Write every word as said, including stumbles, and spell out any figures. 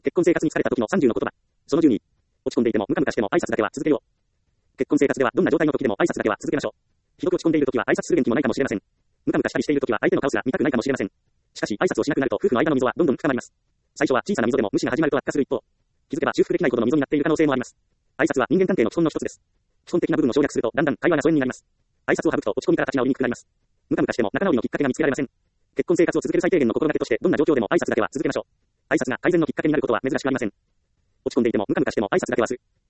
結婚生活に疲れた時のさんじゅうの言葉。そのじゅうに。落ち込んでいてもムカムカしても挨拶だけは続けよう。結婚生活ではどんな状態の時でも挨拶だけは続けましょう。ひどく落ち込んでいる時は挨拶する元気もないかもしれません。ムカムカしたりしている時は相手の顔すら見たくないかもしれません。しかし挨拶をしなくなると夫婦の間の溝はどんどん深まります。最初は小さな溝でも無視が始まると悪化する一方、気づけば修復できないほどの溝になっている可能性もあります。挨拶は人間関係の基本の一つです。基本的な部分を省略するとだんだん会話が疎遠になります。挨拶を省くと落ち込みから立ち直りにくくなります。ムカムカしても仲直りのきっかけが見つけられません。結婚生活を続ける最低限の心がけとしてどんな状況でも挨拶だけは続けましょう。挨拶が改善のきっかけになることは珍しくありません。落ち込んでいてもムカムカしても挨拶だけはする。